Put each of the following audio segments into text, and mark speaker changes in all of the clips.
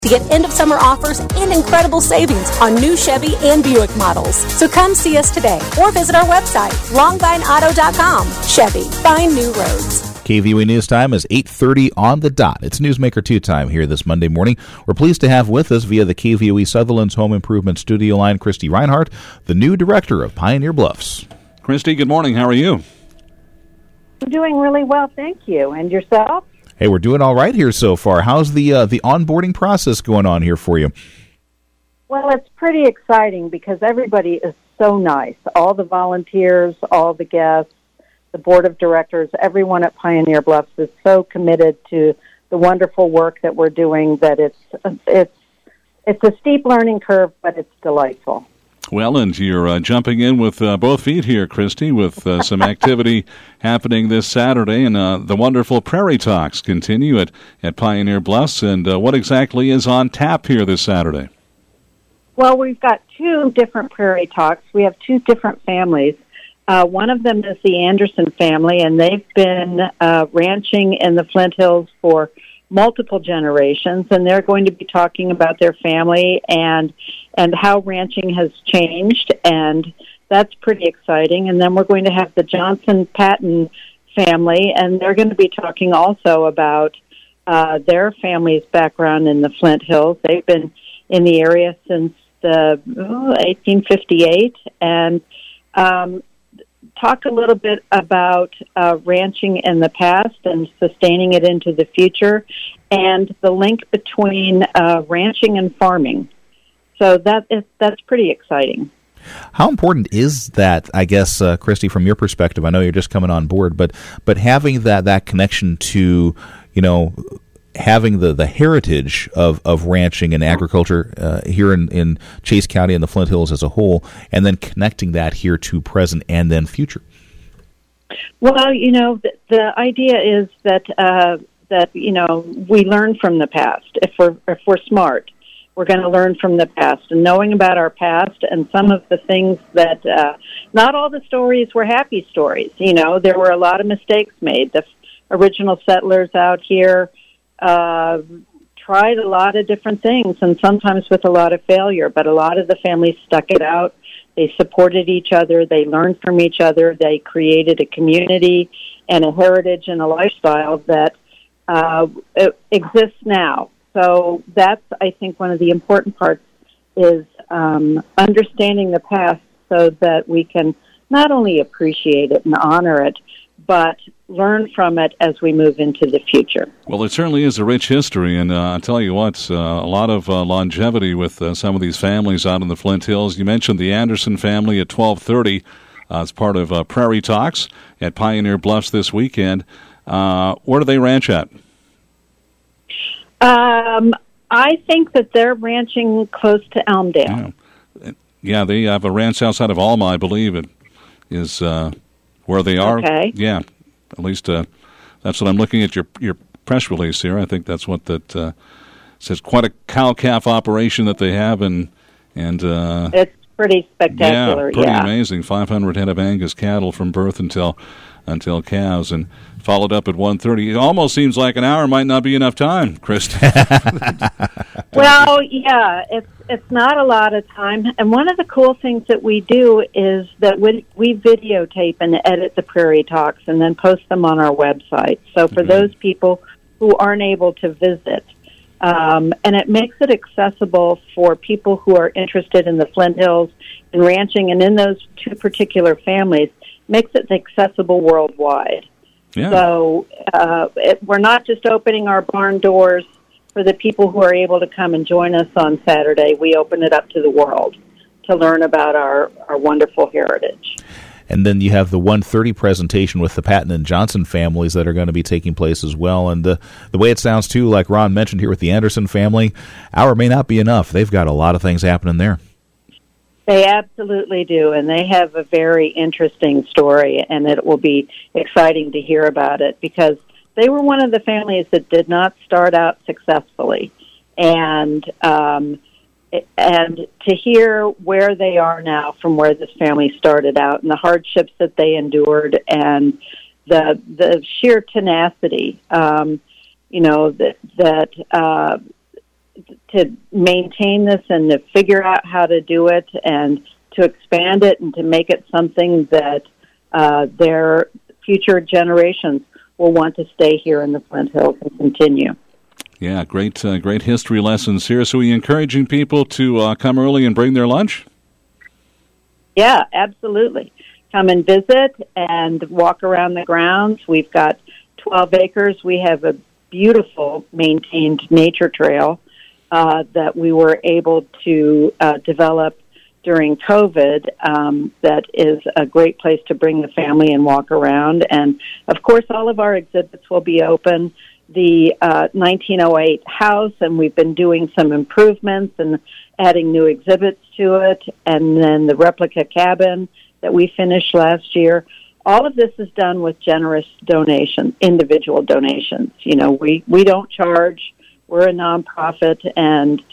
Speaker 1: to get end-of-summer offers and incredible savings on new Chevy and Buick models. So come see us today or visit our website, longvineauto.com. Chevy, find new roads.
Speaker 2: KVUE News Time is 8:30 on the dot. It's Newsmaker 2 time here this Monday morning. We're pleased to have with us via the KVUE Sutherland's Home Improvement Studio line, Christy Reinhardt, the new director of Pioneer Bluffs.
Speaker 3: Christy, good morning. How are you?
Speaker 4: I'm doing really well, thank you. And yourself?
Speaker 2: Hey, we're doing all right here so far. How's the onboarding process going on here for you?
Speaker 4: Well, it's pretty exciting because everybody is so nice. All the volunteers, all the guests, the board of directors, everyone at Pioneer Bluffs is so committed to the wonderful work that we're doing that it's a steep learning curve, but it's delightful.
Speaker 3: Well, and you're jumping in with both feet here, Christy, with some activity happening this Saturday, and the wonderful Prairie Talks continue at Pioneer Bluffs. And what exactly is on tap here this Saturday?
Speaker 4: Well, we've got two different Prairie Talks. We have two different families. One of them is the Anderson family, and they've been ranching in the Flint Hills for multiple generations, and they're going to be talking about their family and how ranching has changed, and that's pretty exciting. And then we're going to have the Johnson Patton family, and they're going to be talking also about their family's background in the Flint Hills. They've been in the area since 1858, and talk a little bit about ranching in the past and sustaining it into the future, and the link between ranching and farming. So that's pretty exciting.
Speaker 2: How important is that, I guess, Christy, from your perspective? I know you're just coming on board, but having that connection to, having the heritage of ranching and agriculture here in Chase County and the Flint Hills as a whole, and then connecting that here to present and then future.
Speaker 4: Well, the idea is that we learn from the past. If we're smart, we're going to learn from the past, and knowing about our past and some of the things that not all the stories were happy stories. There were a lot of mistakes made. The original settlers out here tried a lot of different things, and sometimes with a lot of failure, but a lot of the families stuck it out. They supported each other. They learned from each other. They created a community and a heritage and a lifestyle that exists now. So that's, I think, one of the important parts is understanding the past so that we can not only appreciate it and honor it, but learn from it as we move into the future.
Speaker 3: Well, it certainly is a rich history, and I'll tell you what, a lot of longevity with some of these families out in the Flint Hills. You mentioned the Anderson family at 12:30 as part of Prairie Talks at Pioneer Bluffs this weekend. Where do they ranch at?
Speaker 4: I think that they're ranching close to Elmdale.
Speaker 3: Yeah, they have a ranch outside of Alma, I believe it is where they are.
Speaker 4: Okay.
Speaker 3: Yeah, at least that's what I'm looking at your press release here. I think that's what that says. Quite a cow-calf operation that they have, and
Speaker 4: it's pretty spectacular.
Speaker 3: Yeah, pretty amazing. 500 head of Angus cattle from birth until calves, and followed up at 1:30. It almost seems like an hour might not be enough time, Christy.
Speaker 4: Well, yeah, it's not a lot of time. And one of the cool things that we do is that we videotape and edit the Prairie Talks and then post them on our website. So for those people who aren't able to visit, and it makes it accessible for people who are interested in the Flint Hills and ranching, and in those two particular families, makes it accessible worldwide.
Speaker 3: Yeah.
Speaker 4: So we're not just opening our barn doors for the people who are able to come and join us on Saturday. We open it up to the world to learn about our wonderful heritage.
Speaker 2: And then you have the 1:30 presentation with the Patton and Johnson families that are going to be taking place as well. And the way it sounds, too, like Ron mentioned here with the Anderson family, hour may not be enough. They've got a lot of things happening there.
Speaker 4: They absolutely do, and they have a very interesting story, and it will be exciting to hear about it because they were one of the families that did not start out successfully. And to hear where they are now from where this family started out and the hardships that they endured and the sheer tenacity, to maintain this and to figure out how to do it and to expand it and to make it something that their future generations will want to stay here in the Flint Hills and continue.
Speaker 3: Yeah, great history lessons here. So are you encouraging people to come early and bring their lunch?
Speaker 4: Yeah, absolutely. Come and visit and walk around the grounds. We've got 12 acres. We have a beautiful maintained nature trail that we were able to develop during COVID. That is a great place to bring the family and walk around. And, of course, all of our exhibits will be open. The 1908 house, and we've been doing some improvements and adding new exhibits to it, and then the replica cabin that we finished last year. All of this is done with generous donations, individual donations. You know, we don't charge. We're a nonprofit, and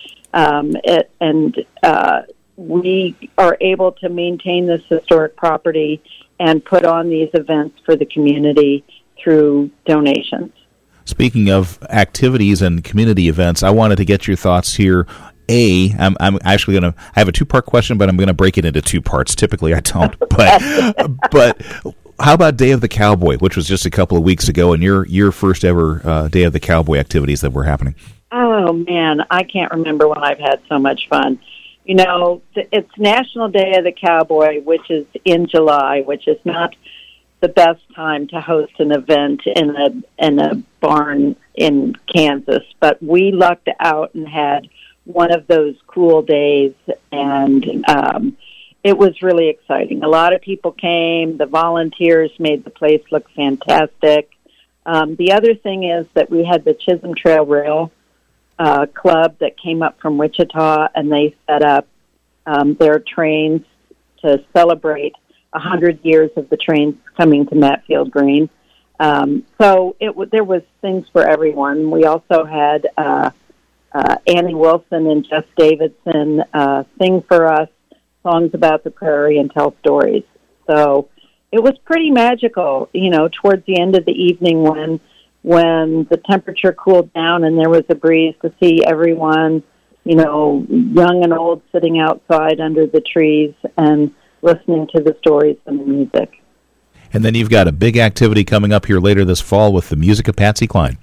Speaker 4: we are able to maintain this historic property and put on these events for the community through donations.
Speaker 2: Speaking of activities and community events, I wanted to get your thoughts here. I'm actually going to – I have a two-part question, but I'm going to break it into two parts. Typically I don't. But how about Day of the Cowboy, which was just a couple of weeks ago, and your first ever Day of the Cowboy activities that were happening?
Speaker 4: Oh, man, I can't remember when I've had so much fun. You know, it's National Day of the Cowboy, which is in July, which is not the best time to host an event in a barn in Kansas. But we lucked out and had one of those cool days, and it was really exciting. A lot of people came. The volunteers made the place look fantastic. The other thing is that we had the Chisholm Trail Rail Club that came up from Wichita, and they set up their trains to celebrate 100 years of the trains coming to Matfield Green. So there was things for everyone. We also had Annie Wilson and Jeff Davidson sing for us songs about the prairie and tell stories. So it was pretty magical, you know, towards the end of the evening when the temperature cooled down and there was a breeze, to see everyone, you know, young and old, sitting outside under the trees and listening to the stories and the music.
Speaker 2: And then you've got a big activity coming up here later this fall with the music of Patsy Cline.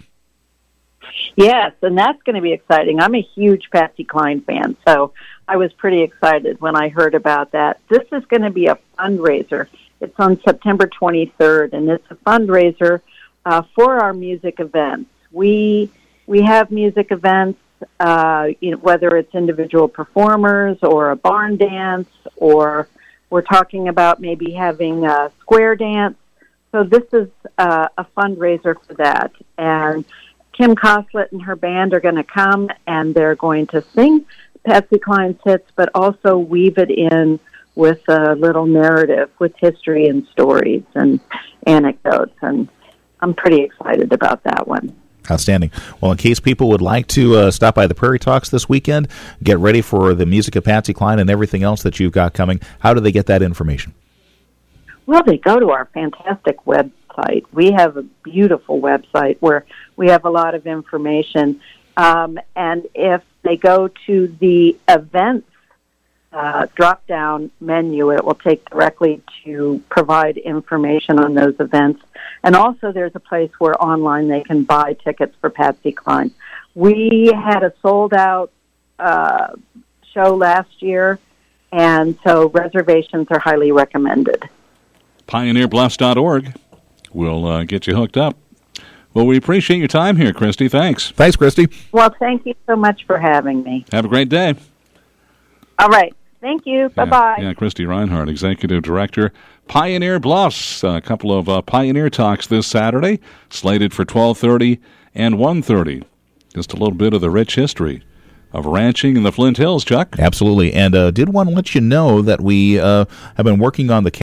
Speaker 4: Yes, and that's going to be exciting. I'm a huge Patsy Cline fan, so I was pretty excited when I heard about that. This is going to be a fundraiser. It's on September 23rd, and it's a fundraiser for our music events. We have music events, whether it's individual performers or a barn dance, or we're talking about maybe having a square dance. So this is a fundraiser for that. And Kim Coslett and her band are going to come, and they're going to sing Patsy Cline's hits, but also weave it in with a little narrative with history and stories and anecdotes. And I'm pretty excited about that one.
Speaker 2: Outstanding. Well, in case people would like to stop by the Prairie Talks this weekend, get ready for the music of Patsy Cline and everything else that you've got coming, how do they get that information?
Speaker 4: Well, they go to our fantastic website. We have a beautiful website where we have a lot of information. And if they go to the events drop-down menu, it will take directly to provide information on those events. And also there's a place where online they can buy tickets for Patsy Cline. We had a sold-out show last year, and so reservations are highly recommended.
Speaker 3: PioneerBluffs.org will get you hooked up. Well, we appreciate your time here, Christy. Thanks.
Speaker 2: Thanks, Christy.
Speaker 4: Well, thank you so much for having me.
Speaker 3: Have a great day.
Speaker 4: All right. Thank you. Bye-bye.
Speaker 3: Yeah, Christy Reinhardt, Executive Director, Pioneer Bluffs. A couple of Pioneer Talks this Saturday, slated for 12:30 and 1:30. Just a little bit of the rich history of ranching in the Flint Hills, Chuck.
Speaker 2: Absolutely. And did want to let you know that we have been working on the